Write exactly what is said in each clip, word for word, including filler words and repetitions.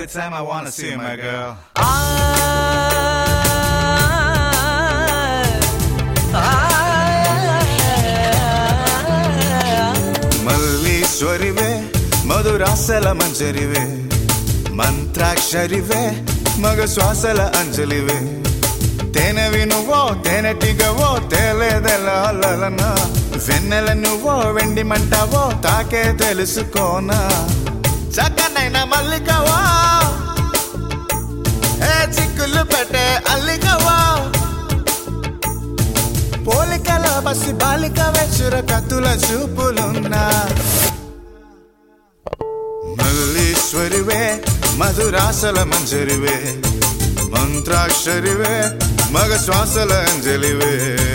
time I wanna see my girl. మల్లీశ్వరివే మధురాసల మంజరివే మంత్రాక్షరివే మగ శ్వాసల అంజలివే తేనెవి నువ్వో తేనెటిగవో తేలేదెలనా వెన్నెల నువ్వో వెండి మంటావో తాకే తెలుసుకోనా చక్కనైన మల్లికవా ఏ చిక్కులు పెట్టే అల్లికవా పోలికల బసి బాలికవే చురకత్తుల చూపులున్నా మల్లీశ్వరివే మధురాసల మంజరివే మంత్రాక్షరివే మగ శ్వాసల అంజలివే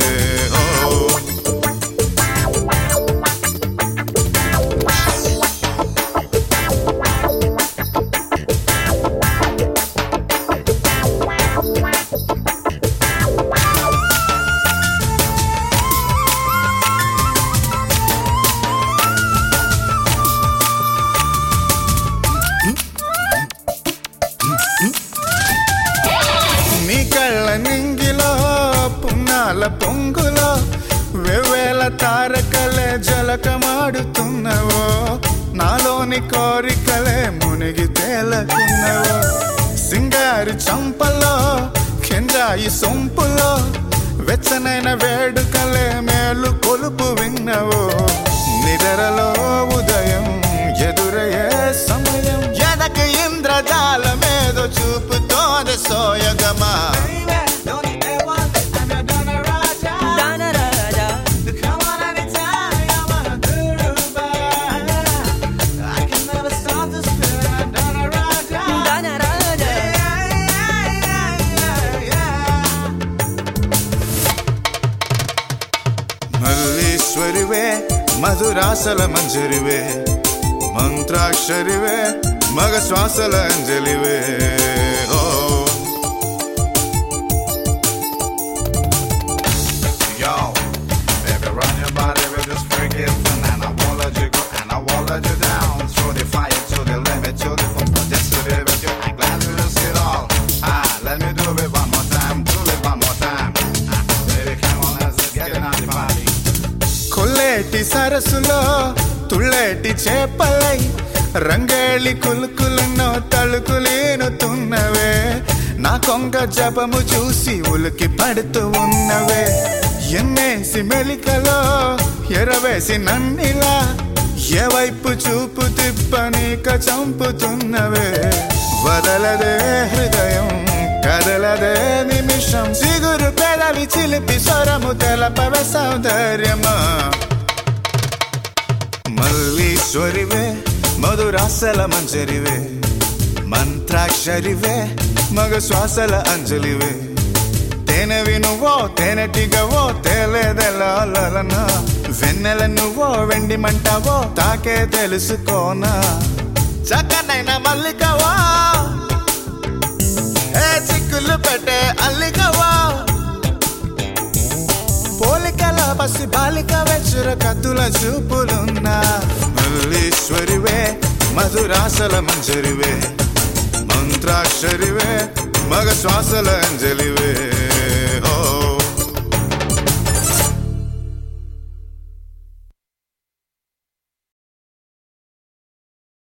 నీ కళ్ళ నింగిలో పున్నాల పొంగులో వెవేల తారకలే జలకమాడుతున్నవో నాలోని కోరికలే మునిగి తేలకున్నవో సింగారి చంపలో కెంజాయి సొంపులో వెచ్చనైన వేడుకలే మేలు కొలుపు విన్నవో నిద్రలో ఉదయం ఎదురయ్యే సమయం ఎదకు ఇంద్రజాలమేదో చూపుతోంది సోయగమా మల్లీశ్వరివే మధురాసల మంజరివే మంత్రాక్షరివే మగ శ్వాసల అంజలివే ఓ Yo, baby, run your body with this freaky fun, and I won't let you go, and I won't let you down. Throw the fire to the limit, to the full, just to the with you. I'm glad you see it all. Ah, let me do it one more time, do it one more time. Ah, baby, come on, let's get it on the body. కొల్లేటి సరస్సులో తుళ్ళేటి చేపలై రంగేళి కులుకులను తలుకులేనుతున్నవే నా కొంగ జపము చూసి ఉలికి పడుతూ ఉన్నవే ఎన్నేసి మెలికలో ఎరవేసి నన్నిలా ఏ వైపు చూపు తిప్పనీక చంపుతున్నవే వదలదే హృదయం కదలదే నిమిషం సిగురు పెదవి చిలిపి స్వరము తెలపవే సౌందర్యమా మల్లీశ్వరివే మధురాసల మంజరివే మంత్రాక్షరివే మగ శ్వాసల అంజలివే తేనెవి నువ్వో తేనెటిగవో తేలేదెలనా వెన్నెల నువ్వో వెండి మంటావో తాకే తెలుసుకోనా చక్కనైన మల్లికవా ఏ చిక్కులు పెట్టే అల్లికవా పోలికల బసి బాలికవే చురకత్తుల చూపులున్నా మల్లీశ్వరివే మధురాసల మంజరివే మంత్రాక్షరివే మగ శ్వాసల అంజలివే